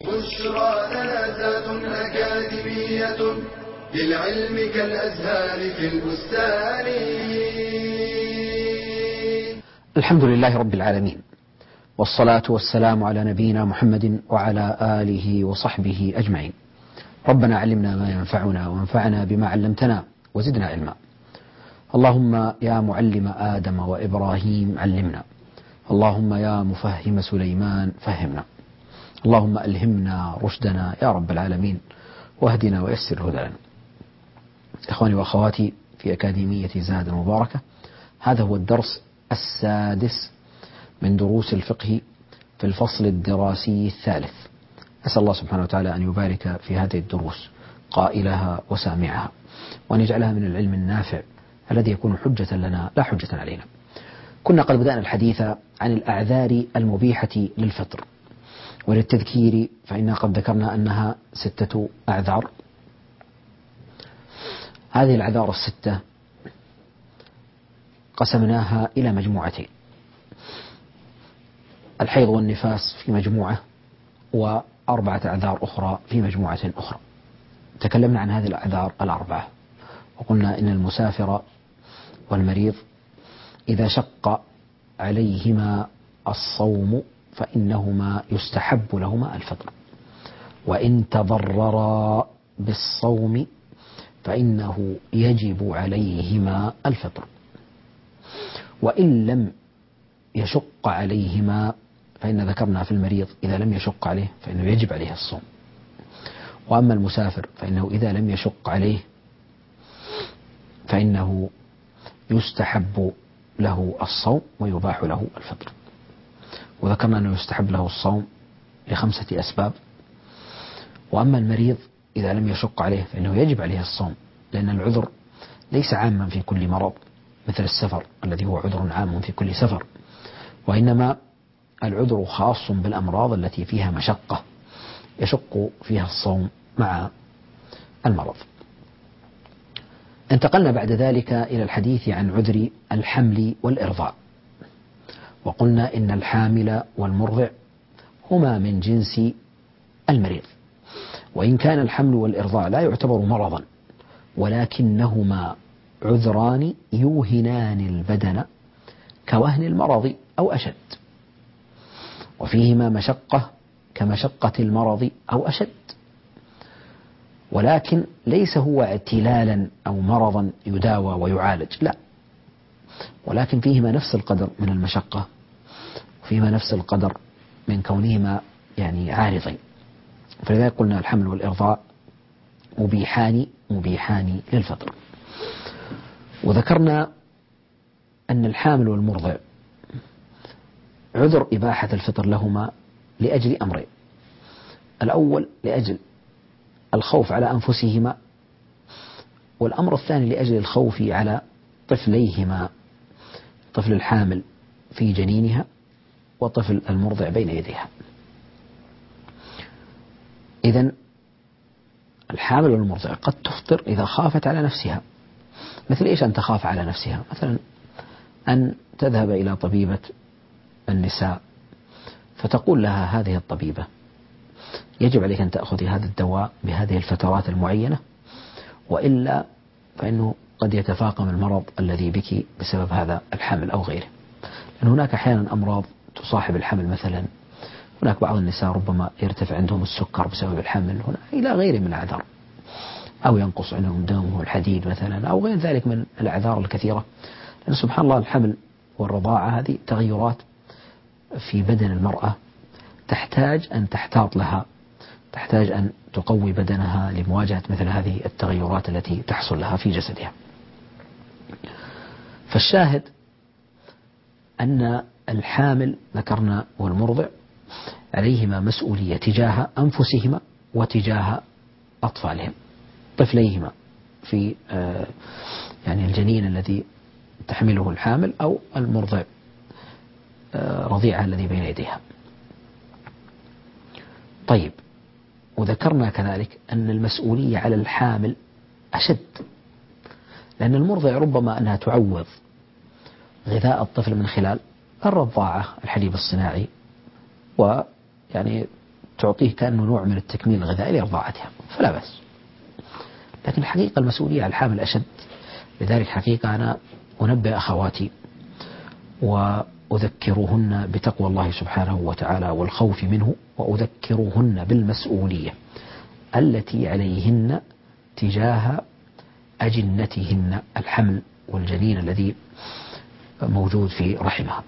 بشرى لنا أكاديمية للعلم كالأزهار في البستان. الحمد لله رب العالمين، والصلاة والسلام على نبينا محمد وعلى آله وصحبه أجمعين. ربنا علمنا ما ينفعنا وانفعنا بما علمتنا وزدنا علما. اللهم يا معلم آدم وإبراهيم علمنا، اللهم يا مفهم سليمان فهمنا، اللهم ألهمنا رشدنا يا رب العالمين، واهدنا ويسر الهدى لنا. إخواني وأخواتي في أكاديمية زاد المباركة، هذا هو الدرس السادس من دروس الفقه في الفصل الدراسي الثالث. أسأل الله سبحانه وتعالى أن يبارك في هذه الدروس قائلها وسامعها، وأن يجعلها من العلم النافع الذي يكون حجة لنا لا حجة علينا. كنا قد بدأنا الحديث عن الأعذار المبيحة للفطر، وللتذكير فإنا قد ذكرنا أنها 6 أعذار. هذه الأعذار ال6 قسمناها إلى مجموعتين: الحيض والنفاس في مجموعة، و4 أعذار أخرى في مجموعة أخرى. تكلمنا عن هذه الأعذار ال4، وقلنا إن المسافر والمريض إذا شق عليهما الصوم فإنهما يستحب لهما الفطر، وإن تضررا بالصوم فإنه يجب عليهما الفطر، وإن لم يشق عليهما فإن ذكرنا في المريض إذا لم يشق عليه فإنه يجب عليه الصوم، وأما المسافر فإنه إذا لم يشق عليه فإنه يستحب له الصوم ويباح له الفطر. وذكرنا أنه يستحب له الصوم ل5 أسباب. وأما المريض إذا لم يشق عليه فإنه يجب عليه الصوم، لأن العذر ليس عاما في كل مرض مثل السفر الذي هو عذر عام في كل سفر، وإنما العذر خاص بالأمراض التي فيها مشقة يشق فيها الصوم مع المرض. انتقلنا بعد ذلك إلى الحديث عن عذر الحمل والإرضاع، وقلنا إن الحامل والمرضع هما من جنس المريض، وإن كان الحمل والإرضاع لا يعتبر مرضا، ولكنهما عذران يوهنان البدن كوهن المرض أو أشد، وفيهما مشقة كمشقة المرض أو أشد، ولكن ليس هو اعتلالا أو مرضا يداوى ويعالج، لا، ولكن فيهما نفس القدر من المشقة، وفيهما نفس القدر من كونهما عارضين. فلذلك قلنا الحمل والإرضاع مبيحان للفطر. وذكرنا أن الحامل والمرضع عذر إباحة الفطر لهما لأجل أمرين: الأول لأجل الخوف على أنفسهما، والأمر الثاني لأجل الخوف على طفليهما، طفل الحامل في جنينها وطفل المرضع بين يديها. إذن الحامل والمرضع قد تفطر إذا خافت على نفسها. مثل إيش أن تخاف على نفسها؟ مثلا أن تذهب إلى طبيبة النساء فتقول لها هذه الطبيبة: يجب عليك أن تأخذي هذا الدواء بهذه الفترات المعينة، وإلا فإنه قد يتفاقم المرض الذي بك بسبب هذا الحمل أو غيره. لأن هناك أحيانا أمراض تصاحب الحمل، مثلا هناك بعض النساء ربما يرتفع عندهم السكر بسبب الحمل هنا إلى غيره من الأعذار، أو ينقص عندهم دمهم الحديد مثلا، أو غير ذلك من الأعذار الكثيرة. لأن سبحان الله الحمل والرضاعة هذه تغيرات في بدن المرأة تحتاج أن تحتاط لها، تحتاج أن تقوي بدنها لمواجهة مثل هذه التغيرات التي تحصل لها في جسدها. فالشاهد أن الحامل ذكرنا والمرضع عليهما مسؤولية تجاه أنفسهما وتجاه أطفالهم، طفليهما في الجنين الذي تحمله الحامل، أو المرضع رضيعها الذي بين يديها. طيب، وذكرنا كذلك أن المسؤولية على الحامل أشد، لأن المرضع ربما أنها تعوض غذاء الطفل من خلال الرضاعة، الحليب الصناعي، تعطيه كأنه نوع من التكميل الغذائي لرضاعتها، فلا بأس. لكن الحقيقة المسؤولية على الحامل أشد. لذلك حقيقة أنا أنبه أخواتي وأذكرهن بتقوى الله سبحانه وتعالى والخوف منه، وأذكرهن بالمسؤولية التي عليهن تجاه أجنتهن، الحمل والجنين الذي موجود في رحمها.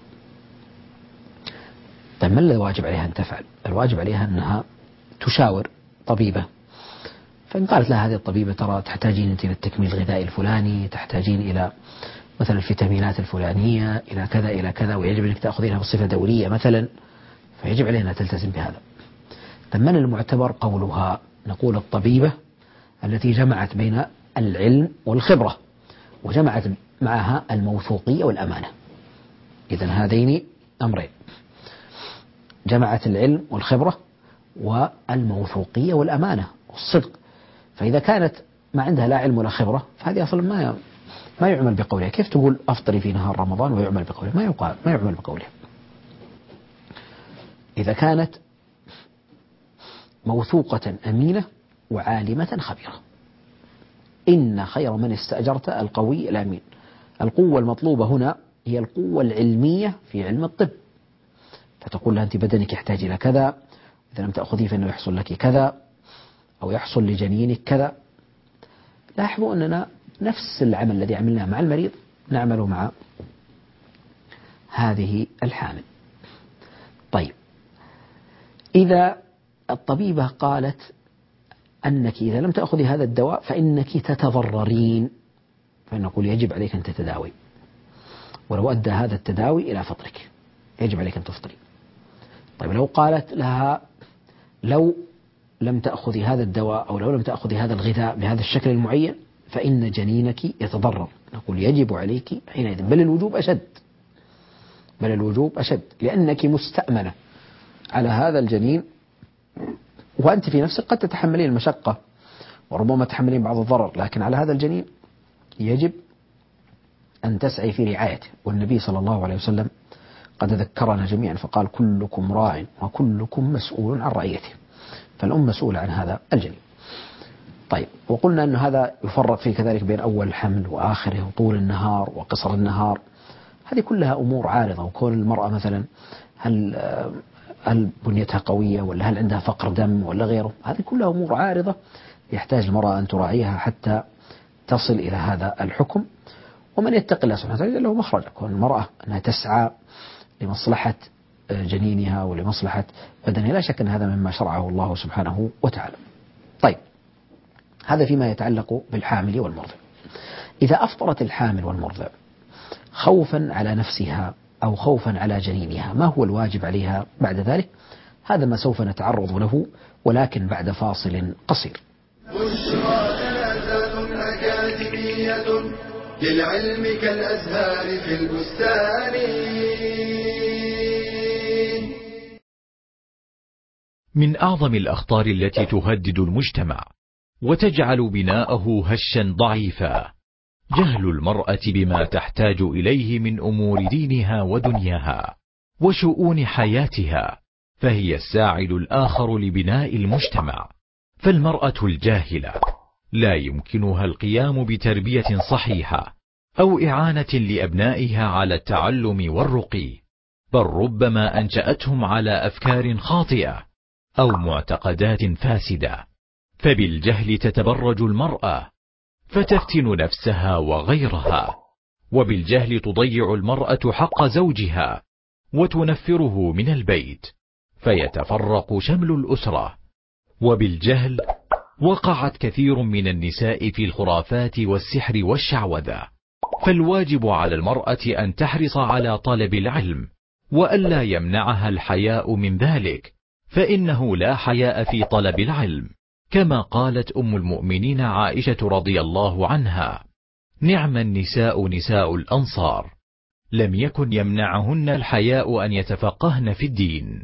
طيب ما الواجب عليها أن تفعل؟ الواجب عليها أنها تشاور طبيبة، فإن قالت لها هذه الطبيبة ترى تحتاجين أنت إلى التكميل الغذائي الفلاني، تحتاجين إلى مثلا الفيتامينات الفلانية، إلى كذا إلى كذا، ويجب أنك تأخذينها بصفة دورية مثلا، فيجب علينا أن تلتزم بهذا. طيب من المعتبر قولها؟ نقول الطبيبة التي جمعت بين العلم والخبرة وجمعت معها الموثوقية والأمانة. إذن هذين أمرين، جمعت العلم والخبرة والموثوقية والأمانة والصدق. فإذا كانت ما عندها لا علم ولا خبرة فهذه أصلا ما يعمل بقولها. كيف تقول أفطري في نهار رمضان ويعمل بقولها؟ ما يعمل بقولها. إذا كانت موثوقة أمينة وعالمة خبيرة. إن خير من استأجرت القوي الأمين. القوة المطلوبة هنا هي القوة العلمية في علم الطب، فتقول لها أنت بدنك يحتاج إلى كذا، إذا لم تأخذيه فإنه يحصل لك كذا، أو يحصل لجنينك كذا. لاحظوا أننا نفس العمل الذي عملناه مع المريض نعمله مع هذه الحامل. طيب إذا الطبيبة قالت أنك إذا لم تأخذي هذا الدواء فإنك تتضررين، فنقول يجب عليك أن تتداوي، ولو أدى هذا التداوي إلى فطرك يجب عليك أن تفطري. طيب لو قالت لها لو لم تأخذي هذا الدواء أو لو لم تأخذي هذا الغذاء بهذا الشكل المعين فإن جنينك يتضرر، نقول يجب عليك حينئذ، بل الوجوب أشد، لأنك مستأمنة على هذا الجنين، وأنت في نفسك قد تتحملين المشقة وربما تحملين بعض الضرر، لكن على هذا الجنين يجب أن تسعي في رعايته. والنبي صلى الله عليه وسلم قد ذكرنا جميعا فقال كلكم راع وكلكم مسؤول عن رعيته، فالأم مسؤولة عن هذا الجنين. طيب وقلنا أن هذا يفرق فيه كذلك بين أول الحمل وآخره وطول النهار وقصر النهار، هذه كلها أمور عارضة. وكون المرأة مثلا هل بنيتها قوية ولا هل عندها فقر دم ولا غيره، هذه كلها أمور عارضة يحتاج المرأة أن تراعيها حتى تصل إلى هذا الحكم. ومن يتق الله سبحانه وتعالى له مخرج. كون المرأة أنها تسعى لمصلحة جنينها ولمصلحة بدنها لا شك أن هذا مما شرعه الله سبحانه وتعالى. طيب هذا فيما يتعلق بالحامل والمرضع. إذا أفطرت الحامل والمرضع خوفا على نفسها أو خوفا على جنينها، ما هو الواجب عليها بعد ذلك؟ هذا ما سوف نتعرض له ولكن بعد فاصل قصير. بشرى ثلاثة أكاديمية للعلم كالأزهار في البستان. من أعظم الأخطار التي تهدد المجتمع وتجعل بناءه هشا ضعيفا جهل المرأة بما تحتاج إليه من أمور دينها ودنياها وشؤون حياتها، فهي الساعد الآخر لبناء المجتمع. فالمرأة الجاهلة لا يمكنها القيام بتربية صحيحة أو إعانة لأبنائها على التعلم والرقي، بل ربما أنشأتهم على أفكار خاطئة أو معتقدات فاسدة. فبالجهل تتبرج المرأة فتفتن نفسها وغيرها، وبالجهل تضيع المرأة حق زوجها وتنفره من البيت فيتفرق شمل الأسرة. وبالجهل وقعت كثير من النساء في الخرافات والسحر والشعوذة. فالواجب على المرأة أن تحرص على طلب العلم وألا يمنعها الحياء من ذلك، فإنه لا حياء في طلب العلم، كما قالت أم المؤمنين عائشة رضي الله عنها: نعم النساء نساء الأنصار، لم يكن يمنعهن الحياء أن يتفقهن في الدين.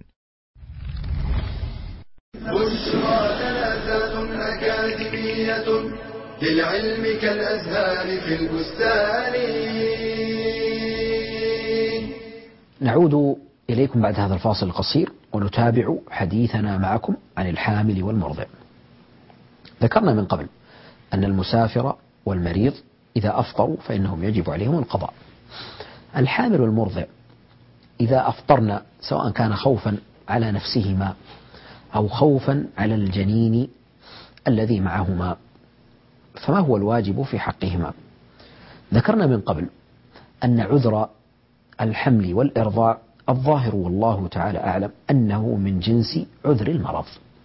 بشرى ثلاثة أكاديمية للعلم كالأزهار في البستان. نعود إليكم بعد هذا الفاصل القصير ونتابع حديثنا معكم عن الحامل والمرضع. ذكرنا من قبل أن المسافر والمريض إذا أفطروا فإنهم يجب عليهم القضاء. الحامل والمرضع إذا أفطرنا سواء كان خوفا على نفسهما أو خوفا على الجنين الذي معهما، فما هو الواجب في حقهما؟ ذكرنا من قبل أن عذر الحمل والإرضاع الظاهر والله تعالى أعلم أنه من جنس عذر المرض،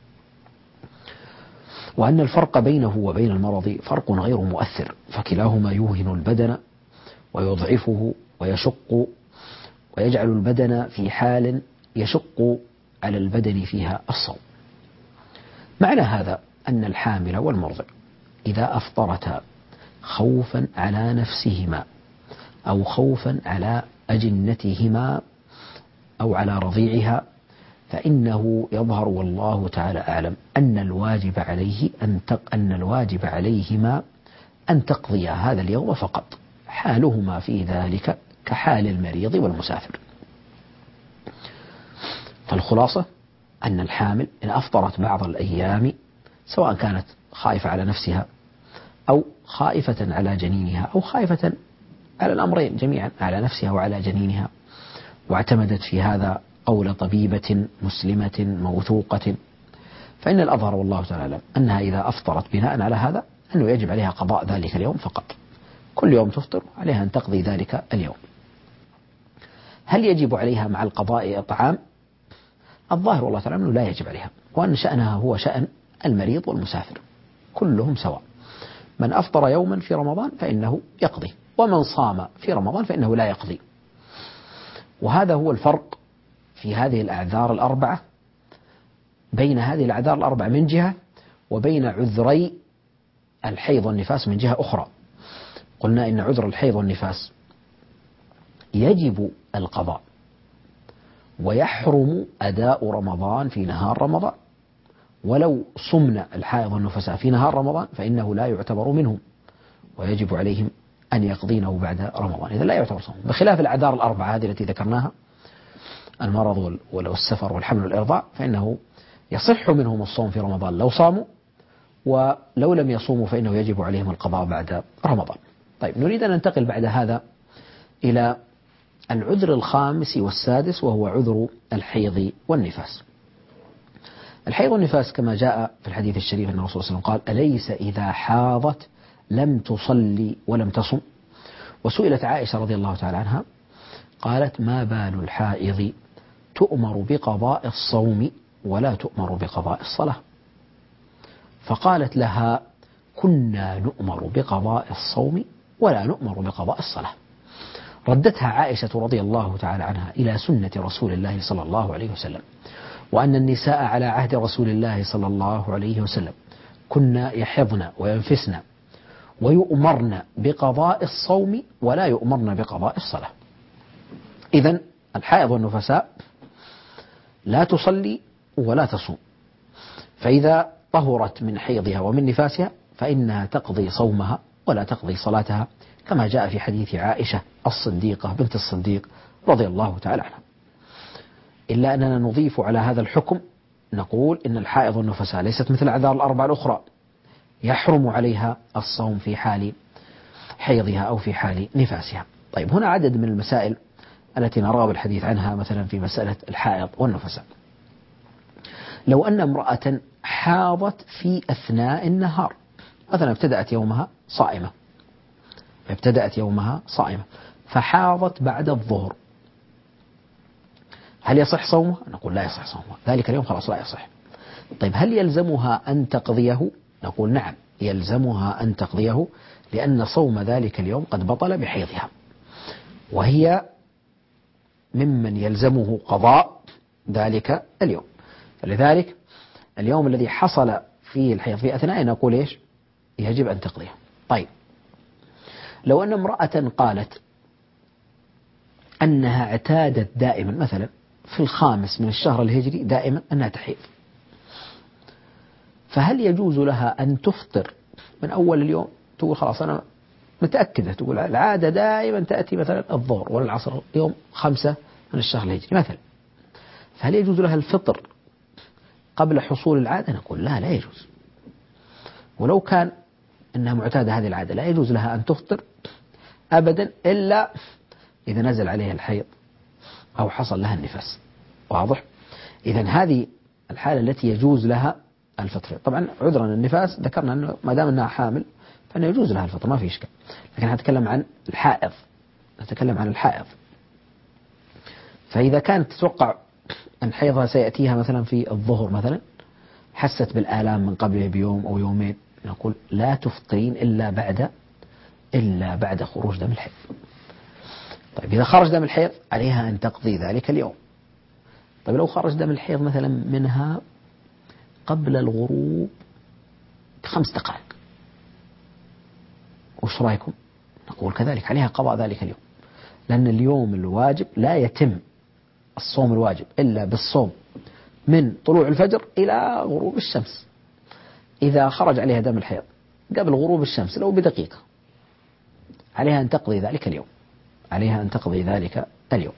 وأن الفرق بينه وبين المرض فرق غير مؤثر، فكلاهما يوهن البدن ويضعفه ويشق ويجعل البدن في حال يشق على البدن فيها الصوم. معنى هذا أن الحامل والمرضع إذا أفطرتا خوفا على نفسهما أو خوفا على أجنتهما أو على رضيعها فإنه يظهر والله تعالى أعلم أن الواجب عليهما أن تقضيا هذا اليوم فقط، حالهما في ذلك كحال المريض والمسافر. فالخلاصة أن الحامل إن أفطرت بعض الأيام سواء كانت خائفة على نفسها أو خائفة على جنينها أو خائفة على الأمرين جميعا، على نفسها وعلى جنينها، واعتمدت في هذا قول طبيبة مسلمة موثوقة، فإن الأظهر والله تعالى أعلم أنها إذا أفطرت بناء على هذا أنه يجب عليها قضاء ذلك اليوم فقط، كل يوم تفطر عليها أن تقضي ذلك اليوم. هل يجب عليها مع القضاء إطعام؟ الظاهر والله تعالى أنه لا يجب عليها، وأن شأنها هو شأن المريض والمسافر كلهم سواء، من أفطر يوما في رمضان فإنه يقضي، ومن صام في رمضان فإنه لا يقضي. وهذا هو الفرق في هذه الأعذار الأربعة، بين هذه الأعذار الأربعة من جهة وبين عذري الحيض والنفاس من جهة أخرى. قلنا إن عذر الحيض والنفاس يجب القضاء ويحرم أداء رمضان في نهار رمضان، ولو صمنا الحائض والنفساء في نهار رمضان فإنه لا يعتبر منهم ويجب عليهم أن يقضينه بعد رمضان، إذا لا يعتبر صوم، بخلاف الأعذار الأربعة هذه التي ذكرناها، المرض والسفر والحمل والإرضاع، فإنه يصح منهم الصوم في رمضان لو صاموا، ولو لم يصوموا فإنه يجب عليهم القضاء بعد رمضان. طيب، نريد أن ننتقل بعد هذا إلى العذر الخامس والسادس، وهو عذر الحيض والنفاس. الحيض والنفاس كما جاء في الحديث الشريف أن الرسول صلى الله عليه وسلم قال: أليس إذا حاضت لم تصلي ولم تصم؟ وسئلت عائشة رضي الله تعالى عنها قالت: ما بال الحائض تؤمر بقضاء الصوم ولا تؤمر بقضاء الصلاة؟ فقالت لها: كنا نؤمر بقضاء الصوم ولا نؤمر بقضاء الصلاة. ردتها عائشة رضي الله تعالى عنها إلى سنة رسول الله صلى الله عليه وسلم، وأن النساء على عهد رسول الله صلى الله عليه وسلم كنا يحضن وينفسن ويؤمرن بقضاء الصوم ولا يؤمرن بقضاء الصلاة. إذن الحائض والنفساء لا تصلي ولا تصوم، فإذا طهرت من حيضها ومن نفاسها فإنها تقضي صومها ولا تقضي صلاتها، كما جاء في حديث عائشة الصديقة بنت الصديق رضي الله تعالى عنها. إلا أننا نضيف على هذا الحكم نقول إن الحائض والنفساء ليست مثل الأعذار الأربعة الأخرى، يحرم عليها الصوم في حال حيضها أو في حال نفاسها. طيب، هنا عدد من المسائل التي نرغب الحديث عنها، مثلا في مسألة الحائض والنفساء. لو أن امرأة حاضت في أثناء النهار، مثلا ابتدأت يومها صائمة فحاضت بعد الظهر، هل يصح صومها؟ نقول لا يصح صومها، ذلك اليوم خلاص لا يصح. طيب، هل يلزمها أن تقضيه؟ نقول نعم، يلزمها أن تقضيه، لأن صوم ذلك اليوم قد بطل بحيضها، وهي ممن يلزمه قضاء ذلك اليوم. فلذلك اليوم الذي حصل فيه الحيض في أثناء نقول إيش؟ يجب أن تقضيه. طيب، لو أن امرأة قالت أنها اعتادت دائما مثلا في الخامس من الشهر الهجري دائما أنها تحيض، فهل يجوز لها أن تفطر من أول اليوم؟ تقول خلاص أنا متأكدة، تقول العادة دائما تأتي مثلا الظهر ولا العصر يوم 5 من الشهر الهجري مثلا، فهل يجوز لها الفطر قبل حصول العادة؟ نقول لا يجوز. ولو كان أنها معتادة هذه العادة لا يجوز لها أن تفطر أبدا إلا إذا نزل عليها الحيض أو حصل لها النفاس. واضح؟ إذن هذه الحالة التي يجوز لها الفطر. طبعا عذرا النفاس ذكرنا أنه ما دام أنها حامل فإنه يجوز لها الفطر ما في إشكال، لكن نتكلم عن الحائض. فإذا كانت تتوقع أن حيضها سيأتيها مثلا في الظهر مثلا، حست بالآلام من قبله بيوم أو يومين، نقول لا تفطرين إلا بعد خروج دم الحيض. طيب إذا خرج دم الحيض عليها أن تقضي ذلك اليوم. طيب لو خرج دم الحيض مثلا منها قبل الغروب ب5 دقائق، وش رأيكم؟ نقول كذلك عليها قضاء ذلك اليوم، لأن اليوم الواجب لا يتم الصوم الواجب إلا بالصوم من طلوع الفجر إلى غروب الشمس. إذا خرج عليها دم الحيض قبل غروب الشمس لو بدقيقة عليها أن تقضي ذلك اليوم.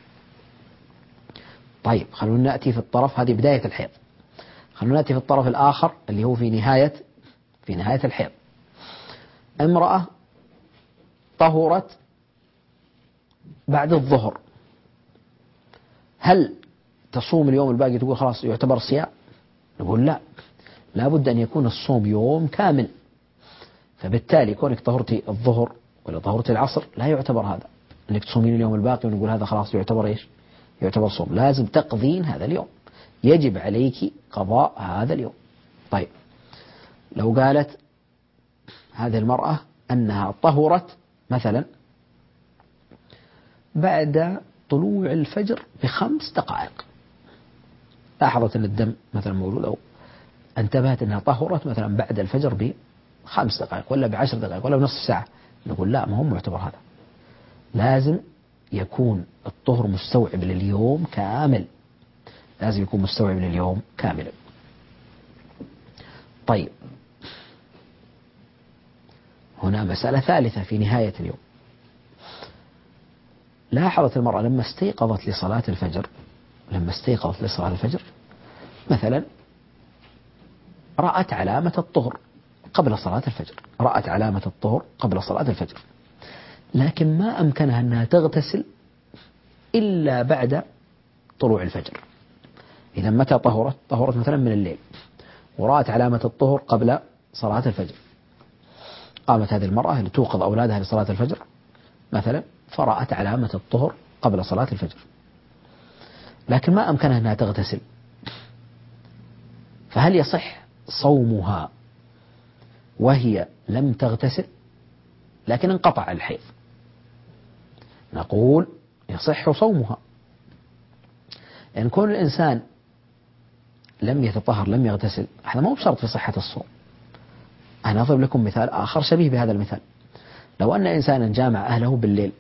طيب خلونا نأتي في الطرف، هذه بداية الحيض. خلونا نأتي في الطرف الآخر اللي هو في نهاية الحيض. امرأة طهرت بعد الظهر، هل تصوم اليوم الباقي تقول خلاص يعتبر صيام؟ نقول لا بد أن يكون الصوم يوم كامل. فبالتالي كونك طهرتي الظهر ولا طهرتي العصر لا يعتبر هذا أنك تصومين اليوم الباقي ونقول هذا خلاص يعتبر إيش؟ يعتبر صوم. لازم تقضين هذا اليوم، يجب عليك قضاء هذا اليوم. طيب لو قالت هذه المرأة أنها طهرت مثلا بعد طلوع الفجر ب5 دقائق، لاحظت أن الدم مثلا موجود، أو انتبهت أنها طهرت مثلا بعد الفجر ب5 دقائق ولا ب10 دقائق ولا بنصف ساعة، نقول لا، ما هو معتبر هذا. لازم يكون الطهر مستوعب لليوم كامل، لازم يكون مستوعب لليوم كاملا. طيب هنا مسألة ثالثة في نهاية اليوم. لاحظت المرأة لما استيقظت لصلاة الفجر مثلا رأت علامة الطهر قبل صلاة الفجر، لكن ما أمكنها أنها تغتسل إلا بعد طلوع الفجر. إذا متى طهرت مثلا من الليل ورأت علامة الطهر قبل صلاة الفجر، قامت هذه المرأة لتوقظ أولادها لصلاة الفجر مثلا، فرأت علامة الطهر قبل صلاة الفجر، لكن ما أمكنها أنها تغتسل، فهل يصح صومها وهي لم تغتسل لكن انقطع الحيض؟ نقول يصح صومها، لأن كون الإنسان لم يتطهر لم يغتسل هذا ما هو بشرط في صحة الصوم. أنا أضرب لكم مثال آخر شبيه بهذا المثال. لو أن إنسانا جامع أهله بالليل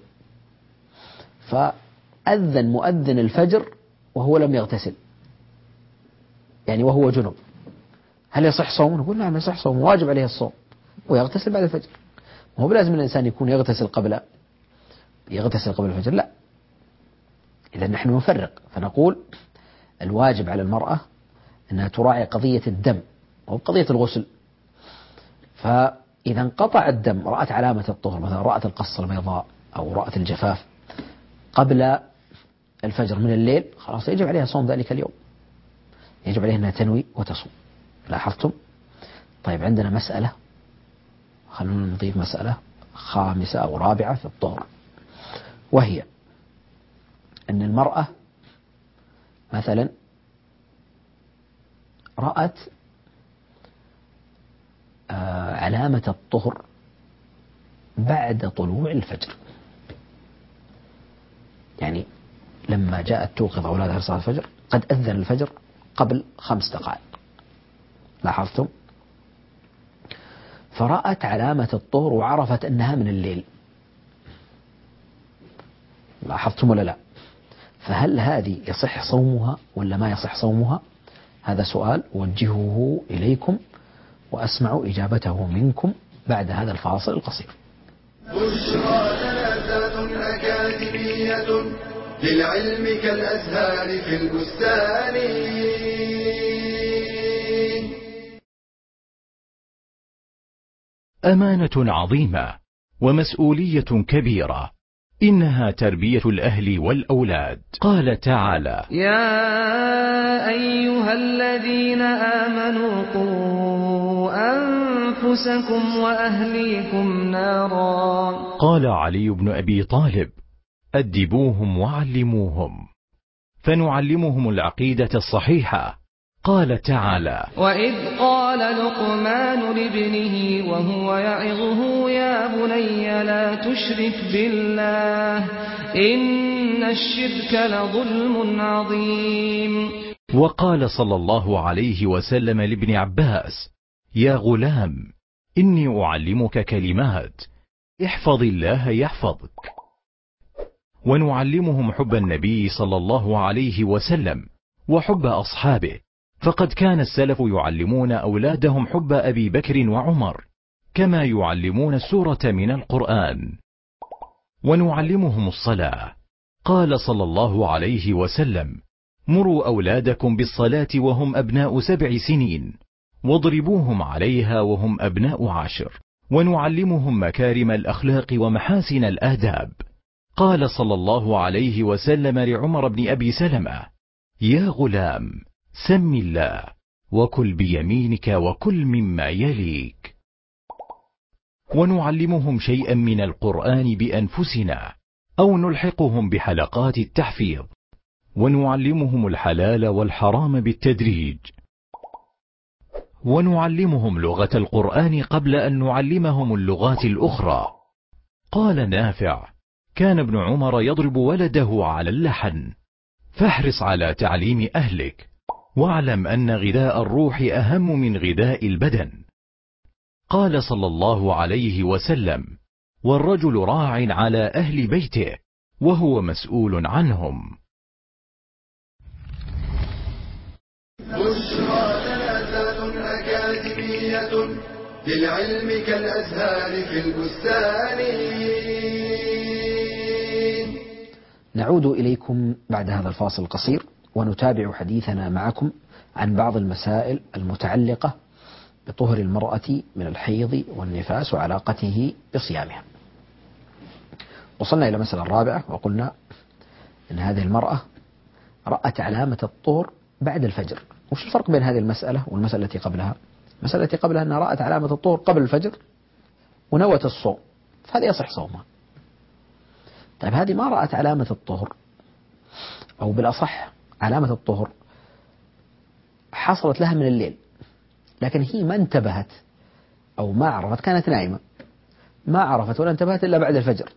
فأذن مؤذن الفجر وهو لم يغتسل، يعني وهو جنب، هل يصح صومه؟ نقول نعم يصح صومه، واجب عليه الصوم ويغتسل بعد الفجر. ما هو بلازم الإنسان يكون يغتسل قبل الفجر، لا. إذا نحن نفرق فنقول الواجب على المرأة أنها تراعي قضية الدم وقضية الغسل. فإذا انقطع الدم، رأت علامة الطهر مثلا، رأت القصة البيضاء أو رأت الجفاف قبل الفجر من الليل، خلاص يجب عليها صوم ذلك اليوم، يجب عليها أنها تنوي وتصوم. لاحظتم؟ طيب عندنا مسألة، خلونا نضيف مسألة خامسة أو رابعة في الطهر، وهي أن المرأة مثلا رأت علامة الطهر بعد طلوع الفجر، يعني لما جاءت توقظ أولادها لصلاة الفجر قد أذن الفجر قبل 5 دقائق، لاحظتم؟ فرأت علامة الطهر وعرفت أنها من الليل، لاحظتم ولا لا؟ فهل هذه يصح صومها ولا ما يصح صومها؟ هذا سؤال أوجهه إليكم وأسمع إجابته منكم بعد هذا الفاصل القصير. بشرى جنازات أكاديمية للعلم كالأزهار في البستان. أمانة عظيمة ومسؤولية كبيرة، إنها تربية الأهل والأولاد. قال تعالى: يا أيها الذين آمنوا قوا أنفسكم وأهليكم نارا. قال علي بن أبي طالب: أدبوهم وعلموهم، فنعلمهم العقيدة الصحيحة. قال تعالى: وإذ قال لقمان لابنه وهو يعظه يا بني لا تشرك بالله إن الشرك لظلم عظيم. وقال صلى الله عليه وسلم لابن عباس: يا غلام إني أعلمك كلمات، احفظ الله يحفظك. ونعلمهم حب النبي صلى الله عليه وسلم وحب أصحابه، فقد كان السلف يعلمون أولادهم حب أبي بكر وعمر كما يعلمون السورة من القرآن. ونعلمهم الصلاة. قال صلى الله عليه وسلم: مروا أولادكم بالصلاة وهم أبناء 7 سنين، واضربوهم عليها وهم أبناء 10. ونعلمهم مكارم الأخلاق ومحاسن الآداب. قال صلى الله عليه وسلم لعمر بن أبي سلمة: يا غلام سم الله وكل بيمينك وكل مما يليك. ونعلمهم شيئا من القرآن بأنفسنا أو نلحقهم بحلقات التحفيظ. ونعلمهم الحلال والحرام بالتدريج. ونعلمهم لغة القرآن قبل أن نعلمهم اللغات الأخرى. قال نافع: كان ابن عمر يضرب ولده على اللحن. فاحرص على تعليم أهلك، واعلم أن غذاء الروح أهم من غذاء البدن. قال صلى الله عليه وسلم: والرجل راع على أهل بيته وهو مسؤول عنهم. بشرى جنازات أكاديمية للعلم كالأزهار في البستان. نعود إليكم بعد هذا الفاصل القصير ونتابع حديثنا معكم عن بعض المسائل المتعلقة بطهر المرأة من الحيض والنفاس وعلاقته بصيامها. وصلنا إلى المسألة الرابعة وقلنا أن هذه المرأة رأت علامة الطهر بعد الفجر. وش الفرق بين هذه المسألة والمسألة التي قبلها؟ المسألة التي قبلها أنها رأت علامة الطهر قبل الفجر ونوت الصوم، فهذا يصح صومها. طيب هذه ما رأت علامة الطهر، أو بالأصح علامة الطهر حصلت لها من الليل، لكن هي ما انتبهت أو ما عرفت، كانت نائمة ما عرفت ولا انتبهت إلا بعد الفجر.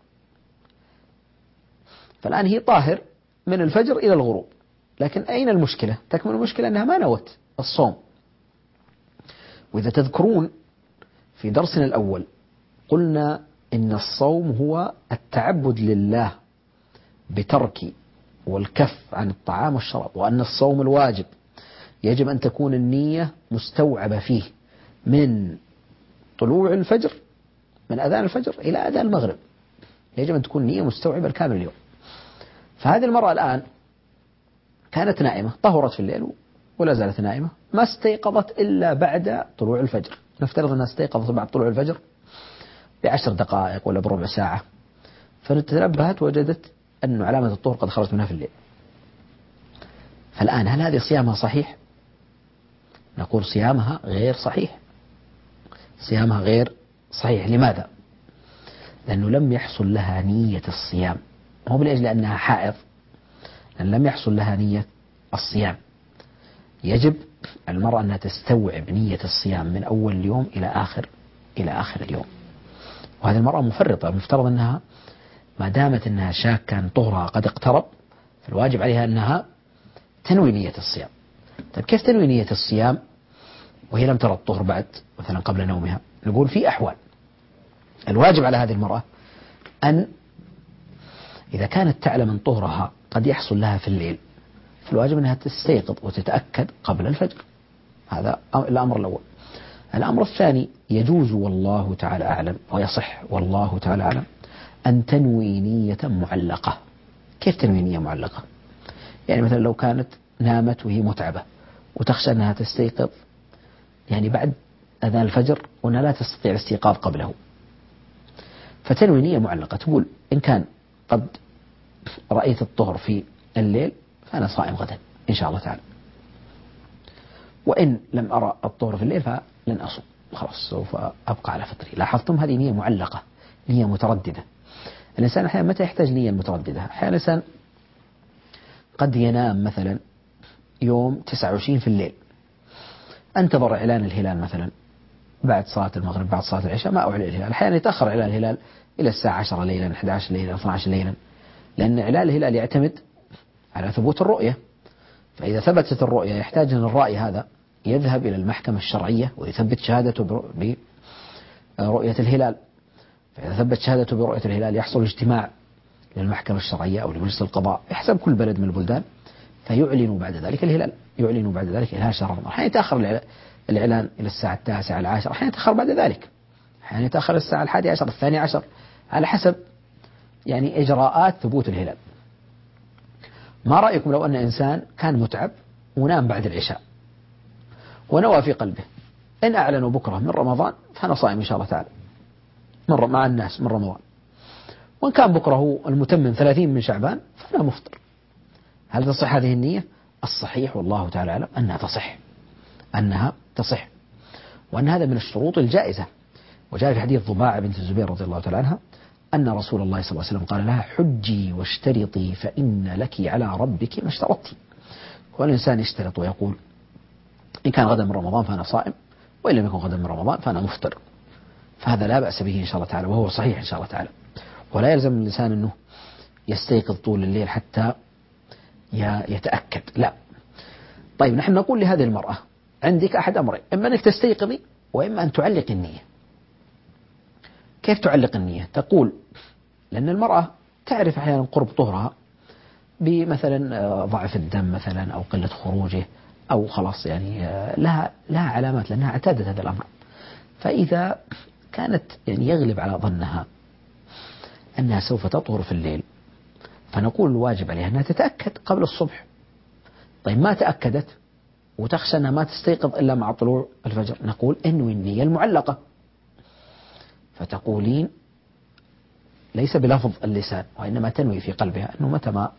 فالآن هي طاهر من الفجر إلى الغروب، لكن أين المشكلة؟ تكمن المشكلة أنها ما نوت الصوم. وإذا تذكرون في درسنا الأول قلنا إن الصوم هو التعبد لله بترك والكف عن الطعام والشراب، وأن الصوم الواجب يجب أن تكون النية مستوعبة فيه من طلوع الفجر، من أذان الفجر إلى أذان المغرب، يجب أن تكون النية مستوعبة الكامل اليوم. فهذه المرأة الآن كانت نائمة، طهرت في الليل ولا زالت نائمة، ما استيقظت إلا بعد طلوع الفجر. نفترض أنها استيقظت بعد طلوع الفجر ب10 دقائق ولا بربع ساعة، فتنبهت وجدت أن علامة الطهر قد خرجت منها في الليل. فالآن هل هذه صيامها صحيح؟ نقول صيامها غير صحيح. صيامها غير صحيح. لماذا؟ لأنه لم يحصل لها نية الصيام، مو لأجل أنها حائض، لأن لم يحصل لها نية الصيام. يجب المرأة أنها تستوعب نية الصيام من أول اليوم إلى آخر اليوم. وهذه المرأة مفرطة، المفترض أنها ما دامت أنها شاكة أن طهرها قد اقترب، فالواجب عليها أنها تنوي نية الصيام. طيب كيف تنوي نية الصيام وهي لم ترى الطهر بعد مثلا قبل نومها؟ نقول في أحوال. الواجب على هذه المرأة أن إذا كانت تعلم أن طهرها قد يحصل لها في الليل، فالواجب أنها تستيقظ وتتأكد قبل الفجر. هذا الأمر الأول. الأمر الثاني، يجوز والله تعالى أعلم ويصح والله تعالى أعلم أن تنوي نية معلقة، كيف تنوي نية معلقة؟ يعني مثلا لو كانت نامت وهي متعبة وتخشى أنها تستيقظ يعني بعد أذان الفجر وأنها لا تستطيع الاستيقاظ قبله، فتنوي نية معلقة، تقول إن كان قد رأيت الطهر في الليل فأنا صائم غدا إن شاء الله تعالى، وإن لم أرى الطهر في الليل فلن أصوم، خلاص سوف أبقى على فطري. لاحظتم هذه نية معلقة، نية مترددة. الإنسان أحيانا متى يحتاج نية مترددة؟ أحيانا الإنسان قد ينام مثلا يوم 29 في الليل، انتظر إعلان الهلال مثلا بعد صلاة المغرب بعد صلاة العشاء، ما أعلن الهلال. أحيانا يتأخر إعلان الهلال إلى الساعة 10 ليلا 11 ليلا 12 ليلا، لأن إعلان الهلال يعتمد على ثبوت الرؤية، فإذا ثبتت الرؤية يحتاج أن الرأي هذا يذهب إلى المحكمة الشرعية ويثبت شهادته برؤية الهلال، فإذا ثبت شهادته برؤية الهلال يحصل اجتماع للمحكمة الشرعية أو لمجلس القضاء يحسب كل بلد من البلدان، فيعلن بعد ذلك الهلال، يعلن بعد ذلك إلى شهر رمضان. أحيانا يتأخر الإعلان إلى الساعة 9 10، أحيانا يتأخر بعد ذلك، أحيانا يتأخر الساعة 11 12، على حسب يعني إجراءات ثبوت الهلال. ما رأيكم لو أن إنسان كان متعب ونام بعد العشاء ونوى في قلبه إن أعلنوا بكرة من رمضان فأنا صائم إن شاء الله تعالى مع الناس من رمضان، وإن كان بكرة هو المتمم 30 من شعبان فأنا مفطر. هل تصح هذه النية؟ الصحيح والله تعالى أعلم أنها تصح، وأن هذا من الشروط الجائزة. وجاء في حديث ضباعة بنت الزبير رضي الله تعالى عنها أن رسول الله صلى الله عليه وسلم قال لها حجي واشترطي فإن لك على ربك ما اشترطتِ. والإنسان يشترط ويقول إن كان غدا من رمضان فأنا صائم، وإن لم يكن غدا من رمضان فأنا مفطر، فهذا لا بأس به إن شاء الله تعالى، وهو صحيح إن شاء الله تعالى. ولا يلزم الإنسان أنه يستيقظ طول الليل حتى يتأكد، لا. طيب نحن نقول لهذه المرأة عندك أحد أمرين، إما أنك تستيقظي وإما أن تعلق النية. كيف تعلق النية؟ تقول لأن المرأة تعرف أحيانا قرب طهرها بمثلا ضعف الدم مثلا أو قلة خروجه أو خلاص يعني لها علامات لأنها اعتادت هذا الأمر. فإذا كانت يعني يغلب على ظنها أنها سوف تطهر في الليل فنقول الواجب عليها أنها تتأكد قبل الصبح. طيب ما تأكدت وتخشى أنها ما تستيقظ إلا مع طلوع الفجر، نقول انوي النية المعلقة، فتقولين ليس بلفظ اللسان وإنما تنوي في قلبها أنه متى ما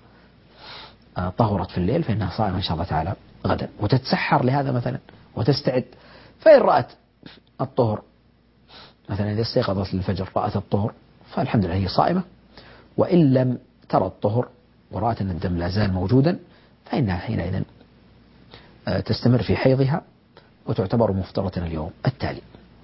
طهرت في الليل فإنها صائمة إن شاء الله تعالى غدا، وتتسحر لهذا مثلا وتستعد. فإن رأت الطهر مثلا إذا استيقظت للفجر رأت الطهر فالحمد لله هي صائمة، وإن لم ترى الطهر ورأت أن الدم لا زال موجودا فإنها حينئذ تستمر في حيضها وتعتبر مفطرة اليوم التالي.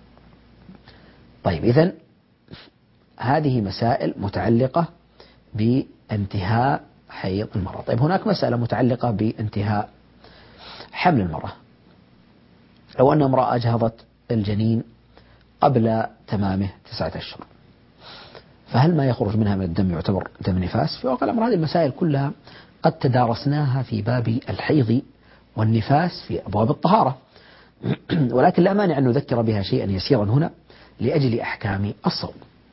طيب إذن هذه مسائل متعلقة بانتهاء حيض المرأة. طيب هناك مسألة متعلقة بانتهاء حمل المرأة. لو أن امرأة أجهضت الجنين قبل تمامه 9 أشهر فهل ما يخرج منها من الدم يعتبر دم نفاس؟ في واقع الأمر هذه المسائل كلها قد تدارسناها في باب الحيض والنفاس في أبواب الطهارة، ولكن لا مانع أن نذكر بها شيئا يسيرا هنا لأجل أحكام الصوم.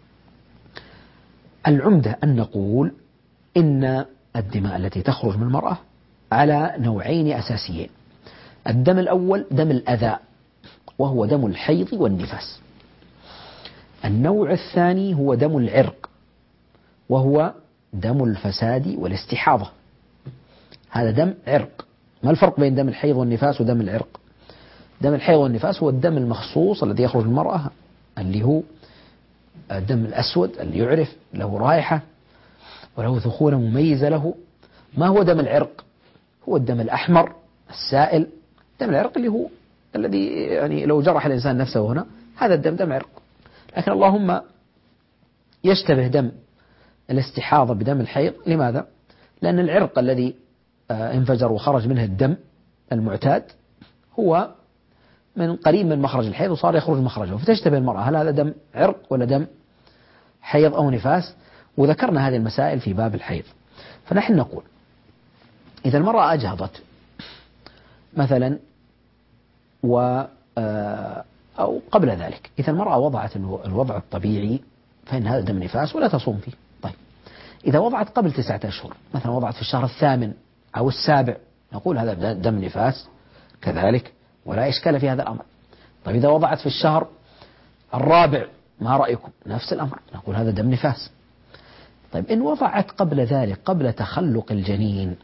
العمدة أن نقول إن الدماء التي تخرج من المرأة على نوعين أساسيين. الدم الأول دم الأذى وهو دم الحيض والنفاس. النوع الثاني هو دم العرق وهو دم الفساد والاستحاضة. هذا دم عرق. ما الفرق بين دم الحيض والنفاس ودم العرق؟ دم الحيض والنفاس هو الدم المخصوص الذي يخرج من المرأة اللي هو الدم الأسود اللي يعرف له رائحة وله ثخونة مميزة له. ما هو دم العرق؟ هو الدم الأحمر السائل. دم العرق اللي هو الذي يعني لو جرح الإنسان نفسه هنا هذا الدم دم عرق. لكن اللهم يشتبه دم الاستحاضة بدم الحيض. لماذا؟ لأن العرق الذي انفجر وخرج منه الدم المعتاد هو من قريب من مخرج الحيض وصار يخرج مخرجه، فتشتبه المرأة هل هذا دم عرق ولا دم حيض أو نفاس. وذكرنا هذه المسائل في باب الحيض. فنحن نقول إذا المرأة أجهضت مثلا أو قبل ذلك، إذا المرأة وضعت الوضع الطبيعي فإن هذا دم نفاس ولا تصوم فيه. طيب إذا وضعت قبل 9 أشهر، مثلا وضعت في الشهر 8 أو 7، نقول هذا دم نفاس كذلك ولا إشكال في هذا الأمر. طيب إذا وضعت في الشهر 4، ما رأيكم؟ نفس الأمر، نقول هذا دم نفاس. طيب إن وضعت قبل ذلك، قبل تخلق الجنين،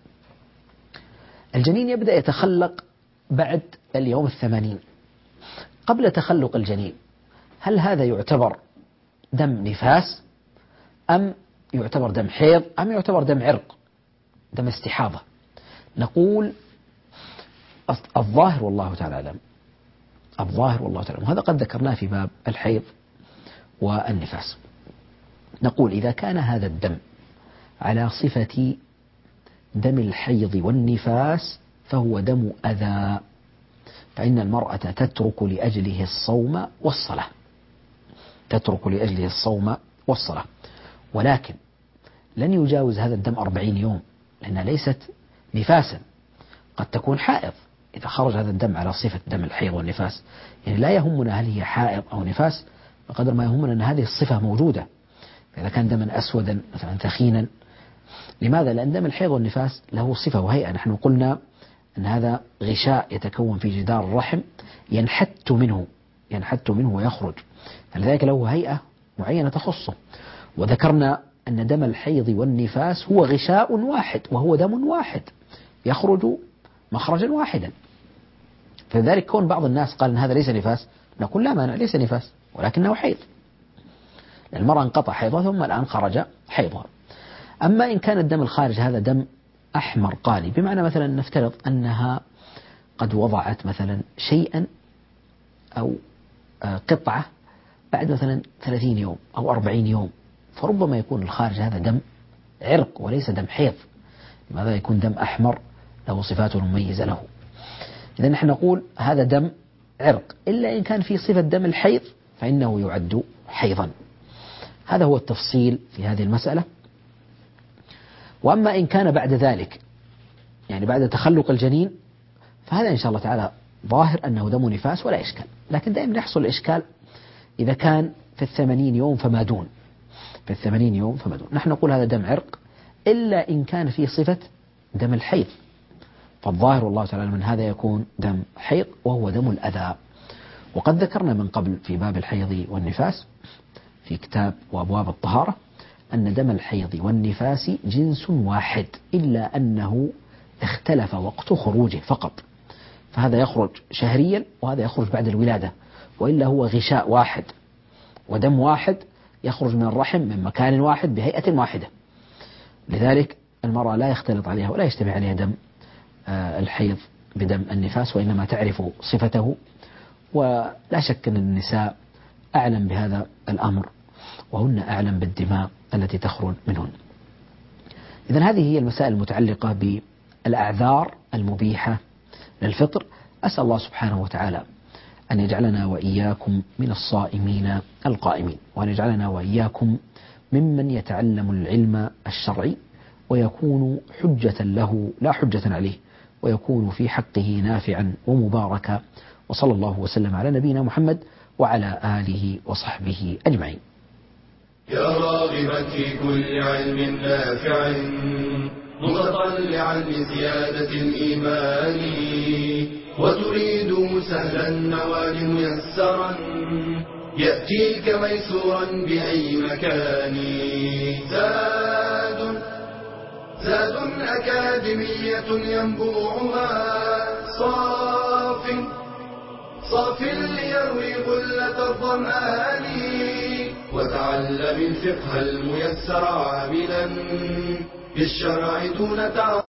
الجنين يبدأ يتخلق بعد اليوم 80 قبل تخلق الجنين، هل هذا يعتبر دم نفاس أم يعتبر دم حيض أم يعتبر دم عرق، دم استحاضة؟ نقول الظاهر والله تعالى أعلم، الظاهر والله تعالى، وهذا قد ذكرناه في باب الحيض والنفاس. نقول إذا كان هذا الدم على صفة دم الحيض والنفاس فهو دم أذى، فإن المرأة تترك لأجله الصوم والصلاة، تترك لأجله الصوم والصلاة، ولكن لن يجاوز هذا الدم 40 يوم، لأنها ليست نفاسا، قد تكون حائض. إذا خرج هذا الدم على صفة دم الحيض والنفاس، يعني لا يهمنا هل هي حائض أو نفاس بقدر ما يهمنا أن هذه الصفة موجودة. إذا كان دما أسودا مثلا ثخينا، لماذا؟ لأن دم الحيض والنفاس له صفة وهيئة، نحن قلنا أن هذا غشاء يتكون في جدار الرحم ينحت منه ويخرج، فلذلك له هيئة معينة تخصه. وذكرنا أن دم الحيض والنفاس هو غشاء واحد وهو دم واحد يخرج مخرجا واحدا، فلذلك كون بعض الناس قال أن هذا ليس نفاس، نقول لا مانع، ليس نفاس ولكنه حيض، لأن المرأة انقطع حيضها ثم الآن خرج حيضها. أما إن كان الدم الخارج هذا دم أحمر قالي، بمعنى مثلا نفترض أنها قد وضعت مثلا شيئا أو قطعة بعد مثلا 30 يوم أو 40 يوم، فربما يكون الخارج هذا دم عرق وليس دم حيض. لماذا يكون دم أحمر له صفات مميزة له؟ إذا نحن نقول هذا دم عرق، إلا إن كان في صفة دم الحيض فإنه يعد حيضا. هذا هو التفصيل في هذه المسألة. وأما إن كان بعد ذلك، يعني بعد تخلق الجنين، فهذا إن شاء الله تعالى ظاهر أنه دم نفاس ولا إشكال، لكن دائما يحصل الإشكال إذا كان في 80 يوم فما دون، في 80 يوم فما دون، نحن نقول هذا دم عرق إلا إن كان في صفة دم الحيض، فالظاهر والله تعالى من هذا يكون دم حيض وهو دم الأذى. وقد ذكرنا من قبل في باب الحيض والنفاس في كتاب وأبواب الطهارة أن دم الحيض والنفاس جنس واحد، إلا أنه اختلف وقت خروجه فقط، فهذا يخرج شهريا وهذا يخرج بعد الولادة، وإلا هو غشاء واحد ودم واحد يخرج من الرحم من مكان واحد بهيئة واحدة، لذلك المرأة لا يختلط عليها ولا يجتمع عليها دم الحيض بدم النفاس، وإنما تعرف صفته. ولا شك أن النساء أعلم بهذا الأمر وهن أعلم بالدماء التي تخرج منهن. إذن هذه هي المسائل المتعلقة بالأعذار المبيحة للفطر. أسأل الله سبحانه وتعالى أن يجعلنا وإياكم من الصائمين القائمين، وأن يجعلنا وإياكم ممن يتعلم العلم الشرعي ويكون حجة له لا حجة عليه، ويكون في حقه نافعا ومباركا. وصلى الله وسلم على نبينا محمد وعلى آله وصحبه أجمعين. يا راغبا في كل علم نافع متطلعا لزيادة الإيمان، وتريد سهلا النوال ميسرا يأتيك ميسورا بأي مكان. زاد أكاديمية ينبوعها صاف ليروي غلة الظمآن، وتعلم الفقه الميسر عاملا بالشرع دون تعارض.